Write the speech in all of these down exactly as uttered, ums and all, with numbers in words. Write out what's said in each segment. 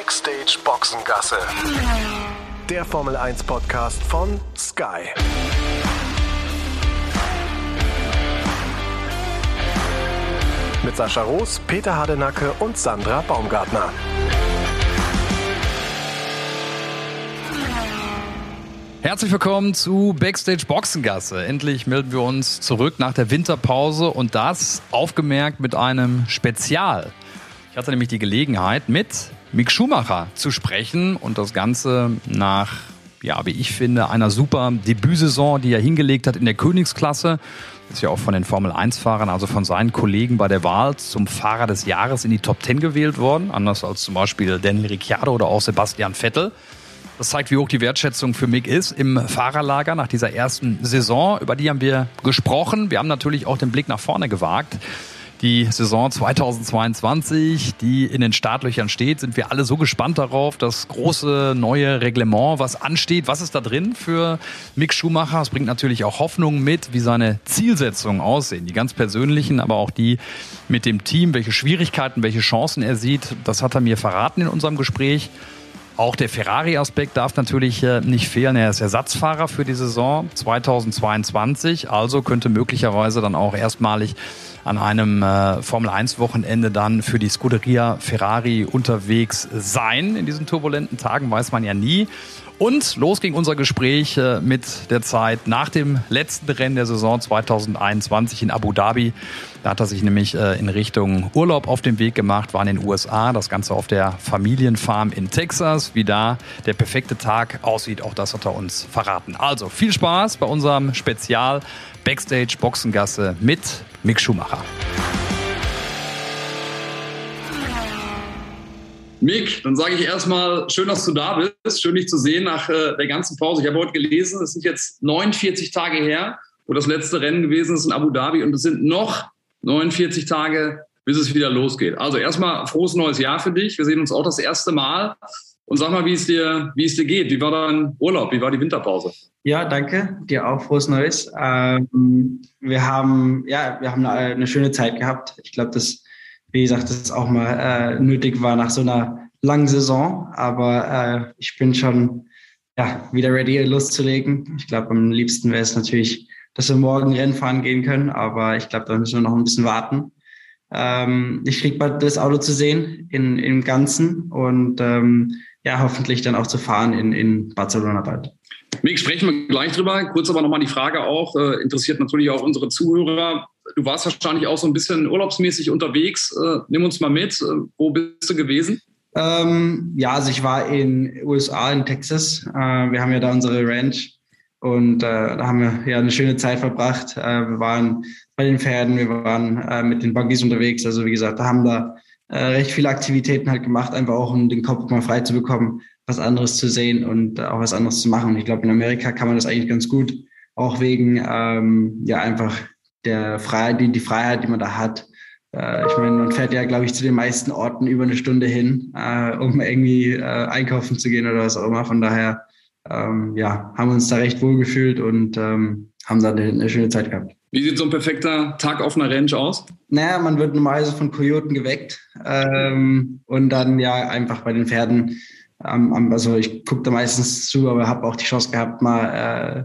Backstage Boxengasse. Der Formel eins Podcast von Sky. Mit Sascha Roos, Peter Hardenacke und Sandra Baumgartner. Herzlich willkommen zu Backstage Boxengasse. Endlich melden wir uns zurück nach der Winterpause und das aufgemerkt mit einem Spezial. Ich hatte nämlich die Gelegenheit, mit Mick Schumacher zu sprechen und das Ganze nach, ja, wie ich finde, einer super Debütsaison, die er hingelegt hat in der Königsklasse. Ist ja auch von den Formel eins Fahrern, also von seinen Kollegen bei der Wahl zum Fahrer des Jahres in die Top zehn gewählt worden. Anders als zum Beispiel Daniel Ricciardo oder auch Sebastian Vettel. Das zeigt, wie hoch die Wertschätzung für Mick ist im Fahrerlager nach dieser ersten Saison. Über die haben wir gesprochen. Wir haben natürlich auch den Blick nach vorne gewagt. Die Saison zweitausendzweiundzwanzig, die in den Startlöchern steht, sind wir alle so gespannt darauf. Das große neue Reglement, was ansteht. Was ist da drin für Mick Schumacher? Es bringt natürlich auch Hoffnung mit, wie seine Zielsetzungen aussehen. Die ganz persönlichen, aber auch die mit dem Team. Welche Schwierigkeiten, welche Chancen er sieht, das hat er mir verraten in unserem Gespräch. Auch der Ferrari-Aspekt darf natürlich nicht fehlen. Er ist Ersatzfahrer für die Saison zweitausendzweiundzwanzig. Also könnte möglicherweise dann auch erstmalig an einem äh, Formel eins Wochenende dann für die Scuderia Ferrari unterwegs sein. In diesen turbulenten Tagen weiß man ja nie. Und los ging unser Gespräch äh, mit der Zeit nach dem letzten Rennen der Saison zweitausendeinundzwanzig in Abu Dhabi. Da hat er sich nämlich äh, in Richtung Urlaub auf den Weg gemacht, war in den U S A, das Ganze auf der Familienfarm in Texas. Wie da der perfekte Tag aussieht, auch das hat er uns verraten. Also viel Spaß bei unserem Spezial Backstage Boxengasse mit Mick Schumacher. Mick, dann sage ich erstmal, schön, dass du da bist. Schön, dich zu sehen nach äh, der ganzen Pause. Ich habe heute gelesen, es sind jetzt neunundvierzig Tage her, wo das letzte Rennen gewesen ist in Abu Dhabi. Und es sind noch neunundvierzig Tage, bis es wieder losgeht. Also erstmal frohes neues Jahr für dich. Wir sehen uns auch das erste Mal. Und sag mal, wie es dir, wie es dir geht. Wie war dein Urlaub? Wie war die Winterpause? Ja, danke. Dir auch frohes Neues. Ähm, wir haben, ja, wir haben eine, eine schöne Zeit gehabt. Ich glaube, dass, wie gesagt, das auch mal äh, nötig war nach so einer langen Saison. Aber äh, ich bin schon, ja, wieder ready, loszulegen. Ich glaube, am liebsten wäre es natürlich, dass wir morgen Rennen fahren gehen können. Aber ich glaube, da müssen wir noch ein bisschen warten. Ähm, ich kriege bald das Auto zu sehen in, im Ganzen und ähm, ja, hoffentlich dann auch zu fahren in, in Barcelona bald. Mick, sprechen wir gleich drüber. Kurz aber nochmal die Frage auch, äh, interessiert natürlich auch unsere Zuhörer. Du warst wahrscheinlich auch so ein bisschen urlaubsmäßig unterwegs. Äh, nimm uns mal mit. Äh, wo bist du gewesen? Ähm, ja, also ich war in U S A, in Texas. Äh, wir haben ja da unsere Ranch und äh, da haben wir ja eine schöne Zeit verbracht. Äh, wir waren bei den Pferden, wir waren äh, mit den Buggies unterwegs. Also wie gesagt, da haben da äh, recht viele Aktivitäten halt gemacht, einfach auch um den Kopf mal frei zu bekommen, was anderes zu sehen und äh, auch was anderes zu machen. Und ich glaube, in Amerika kann man das eigentlich ganz gut, auch wegen ähm, ja einfach der Freiheit, die, die Freiheit, die man da hat. Äh, ich meine, man fährt ja, glaube ich, zu den meisten Orten über eine Stunde hin, äh, um irgendwie äh, einkaufen zu gehen oder was auch immer. Von daher ähm, ja, haben wir uns da recht wohl gefühlt und ähm, haben da eine, eine schöne Zeit gehabt. Wie sieht so ein perfekter Tag auf einer Ranch aus? Naja, man wird normalerweise von Kojoten geweckt ähm, und dann ja einfach bei den Pferden, ähm, also ich gucke da meistens zu, aber habe auch die Chance gehabt, mal äh,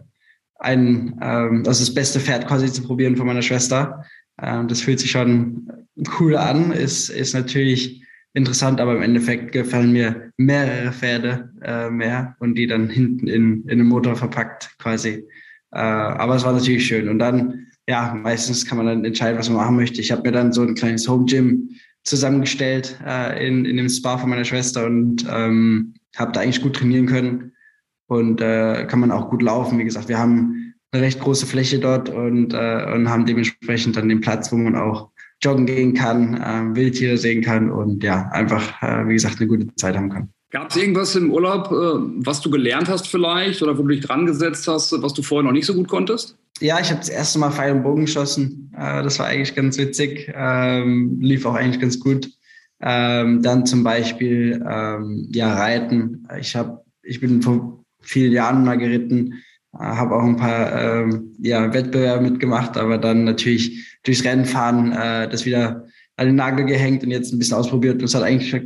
ein, ähm, also das beste Pferd quasi zu probieren von meiner Schwester. Ähm, das fühlt sich schon cool an, ist, ist natürlich interessant, aber im Endeffekt gefallen mir mehrere Pferde äh, mehr und die dann hinten in, in den Motor verpackt quasi. Äh, aber es war natürlich schön und dann ja, meistens kann man dann entscheiden, was man machen möchte. Ich habe mir dann so ein kleines Home Gym zusammengestellt äh, in, in dem Spa von meiner Schwester und ähm, habe da eigentlich gut trainieren können und äh, kann man auch gut laufen. Wie gesagt, wir haben eine recht große Fläche dort und, äh, und haben dementsprechend dann den Platz, wo man auch joggen gehen kann, äh, Wildtiere sehen kann und ja, einfach, äh, wie gesagt, eine gute Zeit haben kann. Gab es irgendwas im Urlaub, äh, was du gelernt hast vielleicht oder wo du dich dran gesetzt hast, was du vorher noch nicht so gut konntest? Ja, ich habe das erste Mal Pfeil und Bogen geschossen. Äh, das war eigentlich ganz witzig. Ähm, lief auch eigentlich ganz gut. Ähm, dann zum Beispiel ähm, ja Reiten. Ich habe, ich bin vor vielen Jahren mal geritten, äh, habe auch ein paar ähm, ja Wettbewerbe mitgemacht, aber dann natürlich durchs Rennen fahren, äh, das wieder an den Nagel gehängt und jetzt ein bisschen ausprobiert. Das hat eigentlich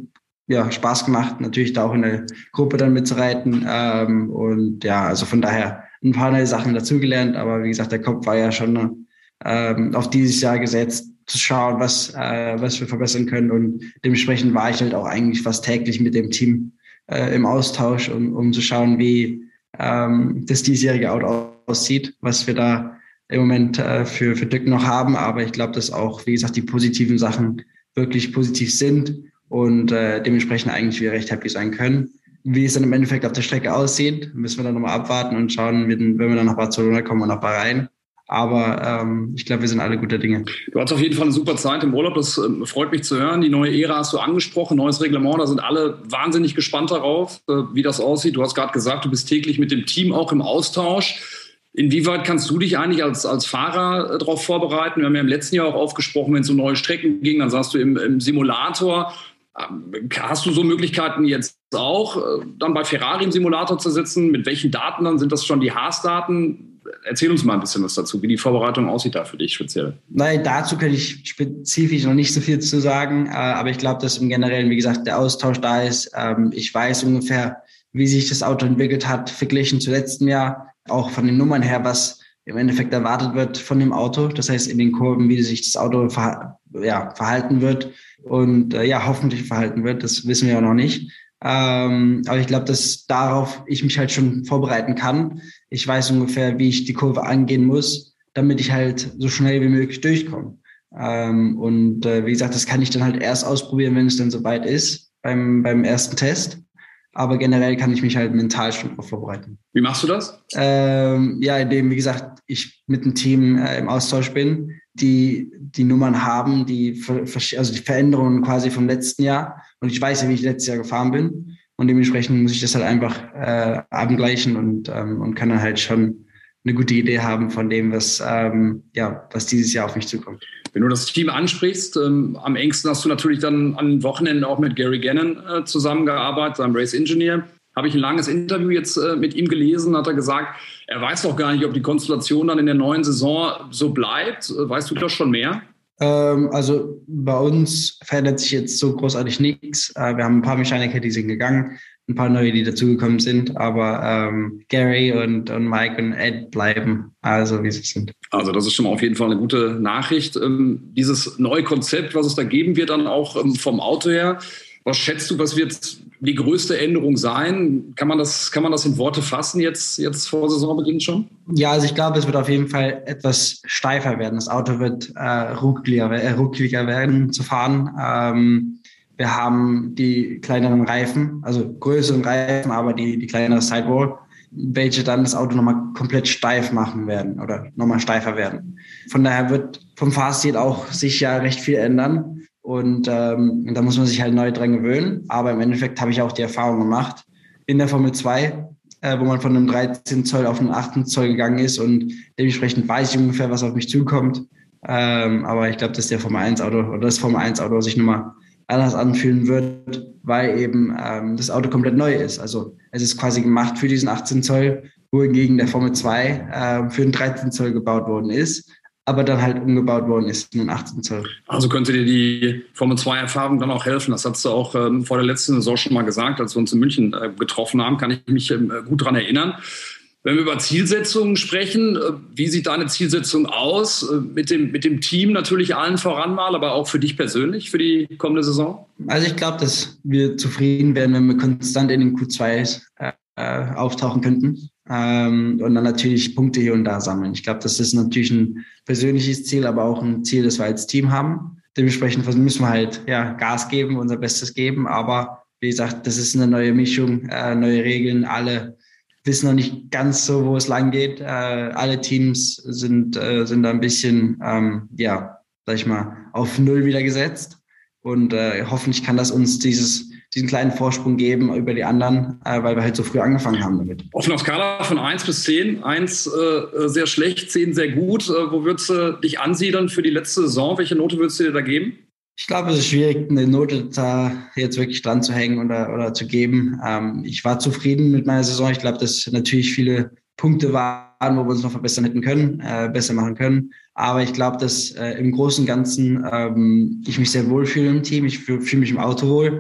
ja, Spaß gemacht, natürlich da auch in der Gruppe dann mitzureiten. Ähm, und ja, also von daher ein paar neue Sachen dazugelernt. Aber wie gesagt, der Kopf war ja schon ähm, auf dieses Jahr gesetzt, zu schauen, was, äh, was wir verbessern können. Und dementsprechend war ich halt auch eigentlich fast täglich mit dem Team äh, im Austausch, um, um zu schauen, wie ähm, das diesjährige Auto aussieht, was wir da im Moment äh, für, für Tücken noch haben. Aber ich glaube, dass auch, wie gesagt, die positiven Sachen wirklich positiv sind und äh, dementsprechend eigentlich wir recht happy sein können. Wie es dann im Endeffekt auf der Strecke aussieht, müssen wir dann nochmal abwarten und schauen, wenn wir dann nach Barcelona kommen und nach Bahrain. Aber ähm, ich glaube, wir sind alle guter Dinge. Du hast auf jeden Fall eine super Zeit im Urlaub. Das äh, freut mich zu hören. Die neue Ära hast du angesprochen, neues Reglement. Da sind alle wahnsinnig gespannt darauf, äh, wie das aussieht. Du hast gerade gesagt, du bist täglich mit dem Team auch im Austausch. Inwieweit kannst du dich eigentlich als, als Fahrer äh, darauf vorbereiten? Wir haben ja im letzten Jahr auch aufgesprochen, wenn es um neue Strecken ging, dann saßt du im, im Simulator. Ähm, hast du so Möglichkeiten jetzt auch, äh, dann bei Ferrari im Simulator zu sitzen? Mit welchen Daten dann? Sind das schon die Haas-Daten? Erzähl uns mal ein bisschen was dazu, wie die Vorbereitung aussieht da für dich speziell. Nein, dazu kann ich spezifisch noch nicht so viel zu sagen, aber ich glaube, dass im Generellen, wie gesagt, der Austausch da ist. Ich weiß ungefähr, wie sich das Auto entwickelt hat, verglichen zu letztem Jahr, auch von den Nummern her, was im Endeffekt erwartet wird von dem Auto. Das heißt, in den Kurven, wie sich das Auto ver- ja, verhalten wird und äh, ja, hoffentlich verhalten wird, das wissen wir ja noch nicht. Ähm, aber ich glaube, dass darauf ich mich halt schon vorbereiten kann. Ich weiß ungefähr, wie ich die Kurve angehen muss, damit ich halt so schnell wie möglich durchkomme. Ähm, und äh, wie gesagt, das kann ich dann halt erst ausprobieren, wenn es dann soweit ist, beim, beim ersten Test. Aber generell kann ich mich halt mental schon darauf vorbereiten. Wie machst du das? Ähm, ja, indem, wie gesagt, ich mit dem Team äh, im Austausch bin, die die Nummern haben, die, also die Veränderungen quasi vom letzten Jahr. Und ich weiß ja, wie ich letztes Jahr gefahren bin. Und dementsprechend muss ich das halt einfach äh, abgleichen und, ähm, und kann dann halt schon eine gute Idee haben von dem, was, ähm, ja, was dieses Jahr auf mich zukommt. Wenn du das Team ansprichst, ähm, am engsten hast du natürlich dann an Wochenenden auch mit Gary Gannon äh, zusammengearbeitet, seinem Race Engineer. Habe ich ein langes Interview jetzt äh, mit ihm gelesen, hat er gesagt, er weiß doch gar nicht, ob die Konstellation dann in der neuen Saison so bleibt. Weißt du das schon mehr? Ähm, also bei uns verändert sich jetzt so großartig nichts. Äh, wir haben ein paar Mechaniker, die sind gegangen, ein paar neue, die dazugekommen sind, aber ähm, Gary und, und Mike und Ed bleiben, also wie sie sind. Also das ist schon mal auf jeden Fall eine gute Nachricht. Ähm, dieses neue Konzept, was es da geben wird, dann auch ähm, vom Auto her, was schätzt du, was wird die größte Änderung sein? Kann man das, kann man das in Worte fassen jetzt, jetzt vor Saisonbeginn schon? Ja, also ich glaube, es wird auf jeden Fall etwas steifer werden. Das Auto wird äh, ruckliger, äh, ruckliger werden zu fahren. Ähm, wir haben die kleineren Reifen, also größeren Reifen, aber die, die kleinere Sidewall, welche dann das Auto nochmal komplett steif machen werden oder nochmal steifer werden. Von daher wird vom Fahrstil auch sich ja recht viel ändern. Und ähm, da muss man sich halt neu dran gewöhnen. Aber im Endeffekt habe ich auch die Erfahrung gemacht in der Formel zwei, äh, wo man von einem dreizehn Zoll auf einen achtzehn Zoll gegangen ist. Und dementsprechend weiß ich ungefähr, was auf mich zukommt. Ähm, aber ich glaube, dass der Formel eins Auto oder das Formel eins Auto sich nochmal anders anfühlen wird, weil eben ähm, das Auto komplett neu ist. Also es ist quasi gemacht für diesen achtzehn Zoll, wohingegen der Formel zwei äh, für einen dreizehn Zoll gebaut worden ist, aber dann halt umgebaut worden ist in den achtzehn Zoll. Also könnte dir die Formel zwei Erfahrung dann auch helfen. Das hast du auch ähm, vor der letzten Saison schon mal gesagt, als wir uns in München äh, getroffen haben, kann ich mich ähm, gut daran erinnern. Wenn wir über Zielsetzungen sprechen, äh, wie sieht deine Zielsetzung aus? Äh, mit dem, mit dem Team natürlich allen voran mal, aber auch für dich persönlich, für die kommende Saison? Also ich glaube, dass wir zufrieden wären, wenn wir konstant in den Q zwei äh, auftauchen könnten. Ähm, und dann natürlich Punkte hier und da sammeln. Ich glaube, das ist natürlich ein persönliches Ziel, aber auch ein Ziel, das wir als Team haben. Dementsprechend müssen wir halt ja, Gas geben, unser Bestes geben. Aber wie gesagt, das ist eine neue Mischung, äh, neue Regeln. Alle wissen noch nicht ganz so, wo es lang geht. Äh, alle Teams sind, äh, sind da ein bisschen, ähm, ja, sag ich mal, auf Null wieder gesetzt. Und äh, hoffentlich kann das uns dieses diesen kleinen Vorsprung geben über die anderen, äh, weil wir halt so früh angefangen haben damit. Auf einer Skala von eins bis zehn, eins äh, sehr schlecht, zehn sehr gut. Äh, wo würdest du dich ansiedeln für die letzte Saison? Welche Note würdest du dir da geben? Ich glaube, es ist schwierig, eine Note da jetzt wirklich dran zu hängen oder, oder zu geben. Ähm, ich war zufrieden mit meiner Saison. Ich glaube, dass natürlich viele Punkte waren, wo wir uns noch verbessern hätten können, äh, besser machen können. Aber ich glaube, dass äh, im Großen und Ganzen ähm, ich mich sehr wohl fühle im Team. Ich fühle fühl mich im Auto wohl.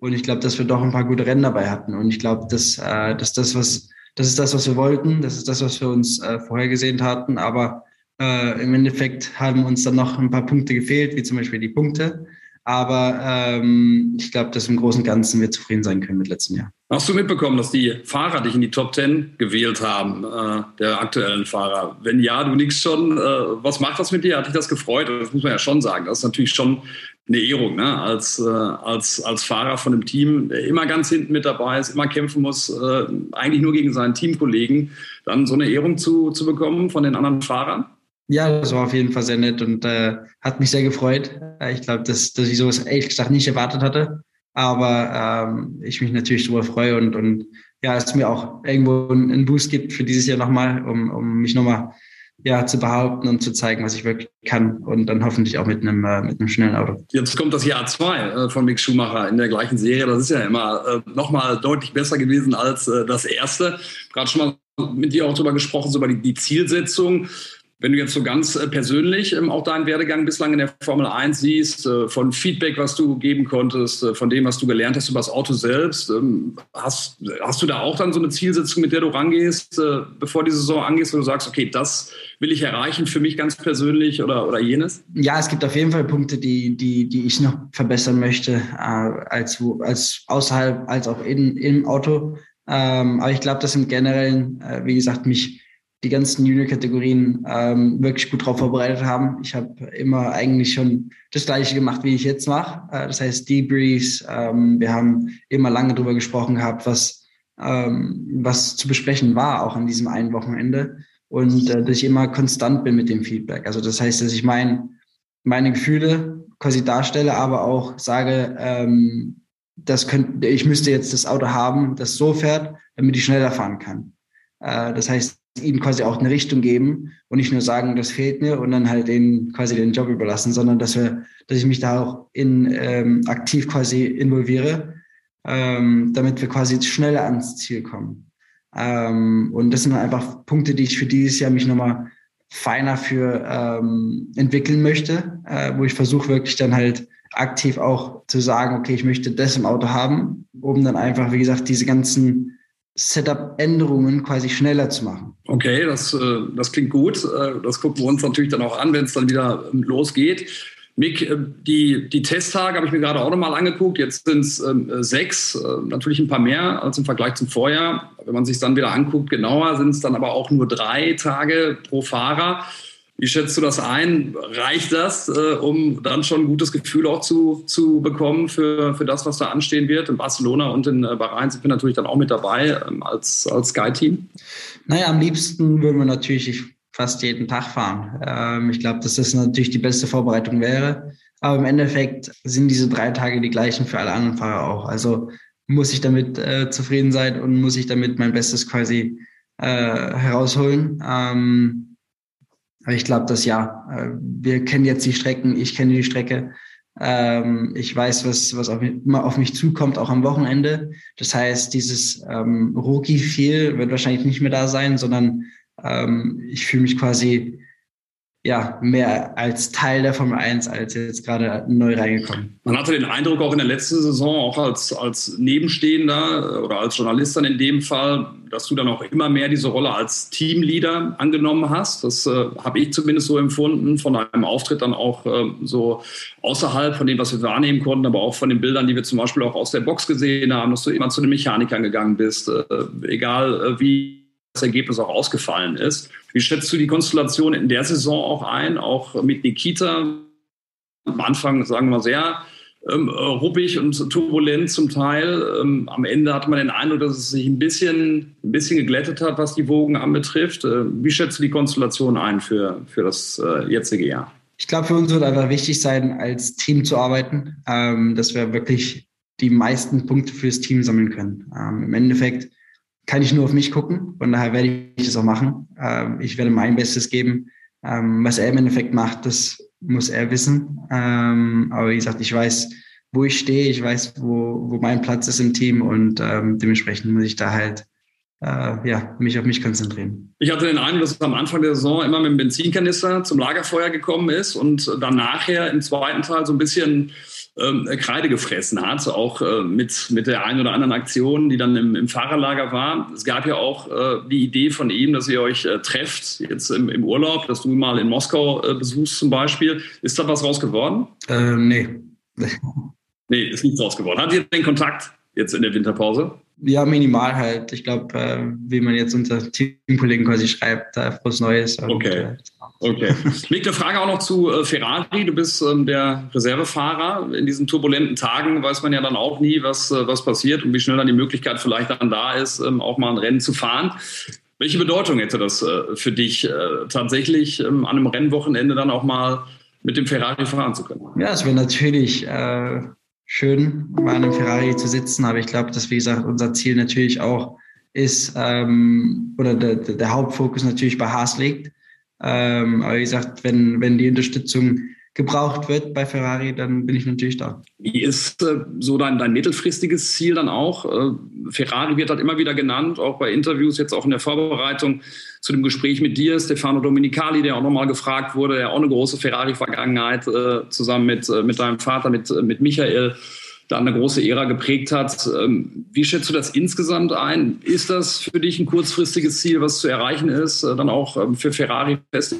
Und ich glaube, dass wir doch ein paar gute Rennen dabei hatten. Und ich glaube, dass, äh, dass das, was, das ist das, was wir wollten. Das ist das, was wir uns äh, vorhergesehen hatten. Aber äh, im Endeffekt haben uns dann noch ein paar Punkte gefehlt, wie zum Beispiel die Punkte. Aber ähm, ich glaube, dass im Großen und Ganzen wir zufrieden sein können mit letztem Jahr. Hast du mitbekommen, dass die Fahrer dich in die Top Ten gewählt haben, äh, der aktuellen Fahrer? Wenn ja, du nix schon. Äh, was macht das mit dir? Hat dich das gefreut? Das muss man ja schon sagen. Das ist natürlich schon eine Ehrung, ne? als, äh, als, als Fahrer von einem Team, der immer ganz hinten mit dabei ist, immer kämpfen muss, äh, eigentlich nur gegen seinen Teamkollegen, dann so eine Ehrung zu, zu bekommen von den anderen Fahrern? Ja, das war auf jeden Fall sehr nett und äh, hat mich sehr gefreut. Ich glaube, dass, dass ich sowas ehrlich gesagt nicht erwartet hatte, aber ähm, ich mich natürlich darüber freue und, und ja, es mir auch irgendwo einen Boost gibt für dieses Jahr nochmal, um, um mich nochmal ja, zu behaupten und zu zeigen, was ich wirklich kann und dann hoffentlich auch mit einem, äh, mit einem schnellen Auto. Jetzt kommt das Jahr zwei äh, von Mick Schumacher in der gleichen Serie. Das ist ja immer äh, nochmal deutlich besser gewesen als äh, das erste. Gerade schon mal mit dir auch darüber gesprochen, so über die, die Zielsetzung. Wenn du jetzt so ganz äh, persönlich ähm, auch deinen Werdegang bislang in der Formel eins siehst, äh, von Feedback, was du geben konntest, äh, von dem, was du gelernt hast über das Auto selbst, ähm, hast, hast du da auch dann so eine Zielsetzung, mit der du rangehst, äh, bevor die Saison angehst, wo du sagst, okay, das will ich erreichen für mich ganz persönlich oder, oder jenes? Ja, es gibt auf jeden Fall Punkte, die, die, die ich noch verbessern möchte, äh, als, als außerhalb, als auch in, im Auto. Ähm, aber ich glaube, dass im Generellen, äh, wie gesagt, mich die ganzen Junior-Kategorien ähm, wirklich gut darauf vorbereitet haben. Ich habe immer eigentlich schon das Gleiche gemacht, wie ich jetzt mache. Äh, das heißt Debriefs. Ähm, wir haben immer lange darüber gesprochen gehabt, was, ähm, was zu besprechen war, auch an diesem einen Wochenende. Und äh, dass ich immer konstant bin mit dem Feedback. Also das heißt, dass ich mein, meine Gefühle quasi darstelle, aber auch sage, ähm, das könnt, ich müsste jetzt das Auto haben, das so fährt, damit ich schneller fahren kann. Äh, das heißt, ihnen quasi auch eine Richtung geben und nicht nur sagen, das fehlt mir und dann halt denen quasi den Job überlassen, sondern dass wir, dass ich mich da auch in ähm, aktiv quasi involviere, ähm, damit wir quasi schneller ans Ziel kommen. Ähm, und das sind einfach Punkte, die ich für dieses Jahr mich nochmal feiner für ähm, entwickeln möchte, äh, wo ich versuche wirklich dann halt aktiv auch zu sagen, okay, ich möchte das im Auto haben, um dann einfach, wie gesagt, diese ganzen Setup-Änderungen quasi schneller zu machen. Okay, das, das klingt gut. Das gucken wir uns natürlich dann auch an, wenn es dann wieder losgeht. Mick, die, die Testtage habe ich mir gerade auch nochmal angeguckt. Jetzt sind es ähm, sechs, äh, natürlich ein paar mehr als im Vergleich zum Vorjahr. Wenn man sich dann wieder anguckt, genauer, sind es dann aber auch nur drei Tage pro Fahrer. Wie schätzt du das ein? Reicht das, äh, um dann schon ein gutes Gefühl auch zu, zu bekommen für, für das, was da anstehen wird? In Barcelona und in äh, Bahrain sind wir natürlich dann auch mit dabei ähm, als, als Sky-Team. Naja, am liebsten würden wir natürlich fast jeden Tag fahren. Ähm, ich glaube, dass das natürlich die beste Vorbereitung wäre. Aber im Endeffekt sind diese drei Tage die gleichen für alle anderen Fahrer auch. Also muss ich damit äh, zufrieden sein und muss ich damit mein Bestes quasi äh, herausholen. Ähm, Aber ich glaube, dass ja, wir kennen jetzt die Strecken, ich kenne die Strecke. Ähm, ich weiß, was, was auf mich, immer auf mich zukommt, auch am Wochenende. Das heißt, dieses ähm, Rookie-Feel wird wahrscheinlich nicht mehr da sein, sondern ähm, ich fühle mich quasi ja mehr als Teil der Formel eins, als jetzt gerade neu reingekommen. Man hatte den Eindruck auch in der letzten Saison, auch als, als Nebenstehender oder als Journalist dann in dem Fall, dass du dann auch immer mehr diese Rolle als Teamleader angenommen hast. Das äh, habe ich zumindest so empfunden, von deinem Auftritt dann auch äh, so außerhalb von dem, was wir wahrnehmen konnten, aber auch von den Bildern, die wir zum Beispiel auch aus der Box gesehen haben, dass du immer zu den Mechanikern gegangen bist, äh, egal äh, wie das Ergebnis auch ausgefallen ist. Wie schätzt du die Konstellation in der Saison auch ein, auch mit Nikita? Am Anfang, sagen wir mal, sehr ähm, ruppig und turbulent zum Teil. Ähm, am Ende hatte man den Eindruck, dass es sich ein bisschen, ein bisschen geglättet hat, was die Wogen anbetrifft. Äh, wie schätzt du die Konstellation ein für, für das äh, jetzige Jahr? Ich glaube, für uns wird einfach wichtig sein, als Team zu arbeiten, ähm, dass wir wirklich die meisten Punkte fürs Team sammeln können. Ähm, Im Endeffekt kann ich nur auf mich gucken. Von daher werde ich das auch machen. Ähm, ich werde mein Bestes geben. Ähm, was er im Endeffekt macht, das muss er wissen. Ähm, aber wie gesagt, ich weiß, wo ich stehe. Ich weiß, wo, wo mein Platz ist im Team. Und ähm, dementsprechend muss ich da halt äh, ja, mich auf mich konzentrieren. Ich hatte den Eindruck, dass er am Anfang der Saison immer mit dem Benzinkanister zum Lagerfeuer gekommen ist und dann nachher im zweiten Teil so ein bisschen ähm, Kreide gefressen hat, auch äh, mit, mit der einen oder anderen Aktion, die dann im, im Fahrerlager war. Es gab ja auch äh, die Idee von ihm, dass ihr euch äh, trefft, jetzt im, im Urlaub, dass du ihn mal in Moskau äh, besuchst zum Beispiel. Ist da was raus geworden? Ähm, nee. Nee, ist nichts raus geworden. Hat ihr den Kontakt jetzt in der Winterpause? Ja, minimal halt. Ich glaube, äh, wie man jetzt unter Teamkollegen quasi schreibt, äh, frohes Neues. Und, okay. Äh, okay. Mick, eine Frage auch noch zu äh, Ferrari. Du bist ähm, der Reservefahrer. In diesen turbulenten Tagen weiß man ja dann auch nie, was, äh, was passiert und wie schnell dann die Möglichkeit vielleicht dann da ist, ähm, auch mal ein Rennen zu fahren. Welche Bedeutung hätte das äh, für dich, äh, tatsächlich ähm, an einem Rennwochenende dann auch mal mit dem Ferrari fahren zu können? Ja, es wäre natürlich äh, schön, mal in einem Ferrari zu sitzen, aber ich glaube, dass, wie gesagt, unser Ziel natürlich auch ist, ähm, oder der, der Hauptfokus natürlich bei Haas liegt. Ähm, aber wie gesagt, wenn, wenn die Unterstützung gebraucht wird bei Ferrari, dann bin ich natürlich da. Wie ist äh, so dein, dein mittelfristiges Ziel dann auch? Äh, Ferrari wird halt immer wieder genannt, auch bei Interviews, jetzt auch in der Vorbereitung zu dem Gespräch mit dir, Stefano Domenicali, der auch nochmal gefragt wurde, der auch eine große Ferrari-Vergangenheit äh, zusammen mit, äh, mit deinem Vater, mit, äh, mit Michael, da eine große Ära geprägt hat. Ähm, wie schätzt du das insgesamt ein? Ist das für dich ein kurzfristiges Ziel, was zu erreichen ist, äh, dann auch ähm, für Ferrari fest?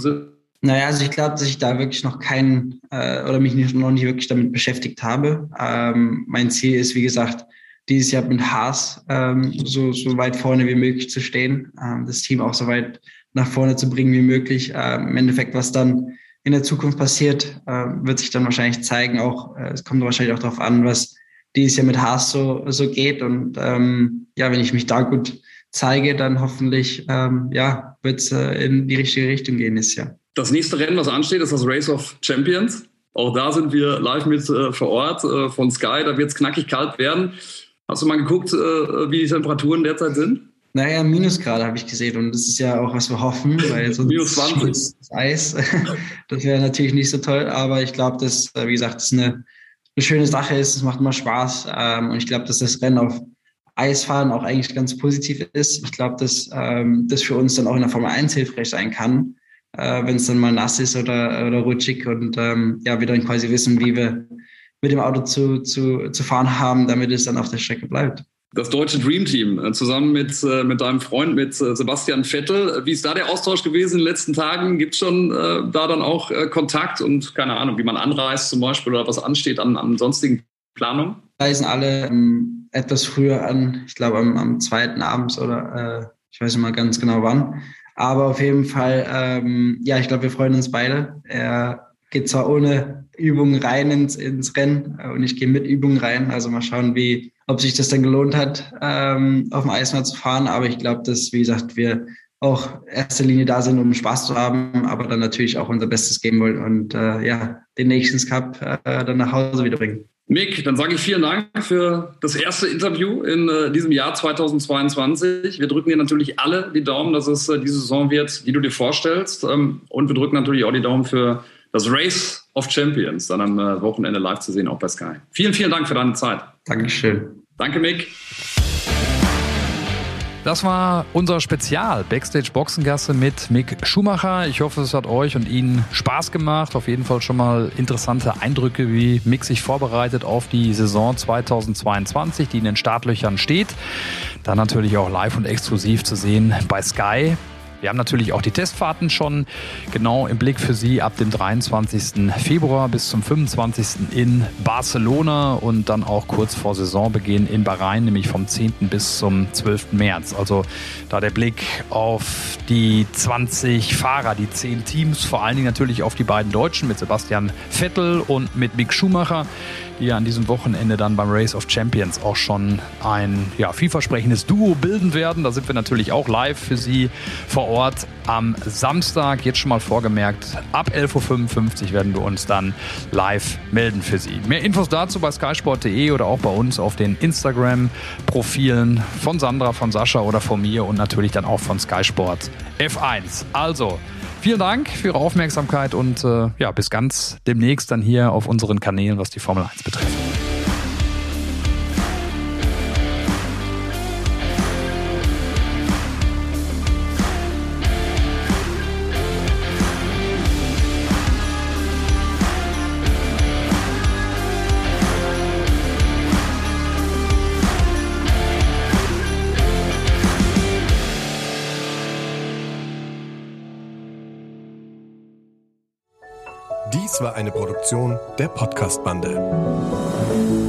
Naja, also ich glaube, dass ich da wirklich noch keinen äh, oder mich nicht, noch nicht wirklich damit beschäftigt habe. Ähm, mein Ziel ist, wie gesagt, dieses Jahr mit Haas ähm, so, so weit vorne wie möglich zu stehen, ähm, das Team auch so weit nach vorne zu bringen wie möglich. Ähm, Im Endeffekt, was dann in der Zukunft passiert, äh, wird sich dann wahrscheinlich zeigen. Auch äh, es kommt wahrscheinlich auch darauf an, was dieses Jahr mit Haas so, so geht. Und ähm, ja, wenn ich mich da gut zeige, dann hoffentlich ähm, ja, wird es äh, in die richtige Richtung gehen dieses Jahr. Das nächste Rennen, was ansteht, ist das Race of Champions. Auch da sind wir live mit äh, vor Ort äh, von Sky. Da wird es knackig kalt werden. Hast du mal geguckt, äh, wie die Temperaturen derzeit sind? Naja, Minusgrade habe ich gesehen. Und das ist ja auch, was wir hoffen. Weil sonst Minus zwanzig. Das Eis. Das wäre natürlich nicht so toll. Aber ich glaube, dass, wie gesagt, das eine, eine schöne Sache ist. Es macht immer Spaß. Ähm, und ich glaube, dass das Rennen auf Eisfahren auch eigentlich ganz positiv ist. Ich glaube, dass ähm, das für uns dann auch in der Formel eins hilfreich sein kann, äh, wenn es dann mal nass ist oder, oder rutschig und ähm, ja, wir dann quasi wissen, wie wir mit dem Auto zu, zu, zu fahren haben, damit es dann auf der Strecke bleibt. Das deutsche Dream Team, zusammen mit, mit deinem Freund, mit Sebastian Vettel. Wie ist da der Austausch gewesen in den letzten Tagen? Gibt es schon äh, da dann auch äh, Kontakt und keine Ahnung, wie man anreist zum Beispiel oder was ansteht an, an sonstigen Planungen? Reisen alle ähm, etwas früher an, ich glaube am, am zweiten abends oder äh, ich weiß nicht mal ganz genau wann. Aber auf jeden Fall, ähm, ja, ich glaube, wir freuen uns beide. Er geht zwar ohne Übungen rein ins, ins Rennen und ich gehe mit Übungen rein. Also mal schauen, wie, ob sich das dann gelohnt hat, ähm, auf dem Eis mal zu fahren. Aber ich glaube, dass, wie gesagt, wir auch in erster Linie da sind, um Spaß zu haben, aber dann natürlich auch unser Bestes geben wollen und äh, ja, den Nations Cup äh, dann nach Hause wieder bringen. Mick, dann sage ich vielen Dank für das erste Interview in äh, diesem Jahr zweitausendzweiundzwanzig. Wir drücken dir natürlich alle die Daumen, dass es äh, diese Saison wird, die du dir vorstellst. Ähm, und wir drücken natürlich auch die Daumen für das Race of Champions, dann am äh, Wochenende live zu sehen, auch bei Sky. Vielen, vielen Dank für deine Zeit. Dankeschön. Danke, Mick. Das war unser Spezial Backstage Boxengasse mit Mick Schumacher. Ich hoffe, es hat euch und Ihnen Spaß gemacht. Auf jeden Fall schon mal interessante Eindrücke, wie Mick sich vorbereitet auf die Saison zweitausendzweiundzwanzig, die in den Startlöchern steht. Dann natürlich auch live und exklusiv zu sehen bei Sky. Wir haben natürlich auch die Testfahrten schon genau im Blick für Sie ab dem dreiundzwanzigsten Februar bis zum fünfundzwanzigsten in Barcelona und dann auch kurz vor Saisonbeginn in Bahrain, nämlich vom zehnten bis zum zwölften März. Also da der Blick auf die zwanzig Fahrer, die zehn Teams, vor allen Dingen natürlich auf die beiden Deutschen mit Sebastian Vettel und mit Mick Schumacher, die ja an diesem Wochenende dann beim Race of Champions auch schon ein ja, vielversprechendes Duo bilden werden. Da sind wir natürlich auch live für Sie vor Ort am Samstag. Jetzt schon mal vorgemerkt, ab elf Uhr fünfundfünfzig werden wir uns dann live melden für Sie. Mehr Infos dazu bei skysport punkt de oder auch bei uns auf den Instagram-Profilen von Sandra, von Sascha oder von mir und natürlich dann auch von Sky Sport F eins. Also, vielen Dank für Ihre Aufmerksamkeit und äh, ja, bis ganz demnächst dann hier auf unseren Kanälen, was die Formel eins betrifft. Dies war eine Produktion der Podcast-Bande.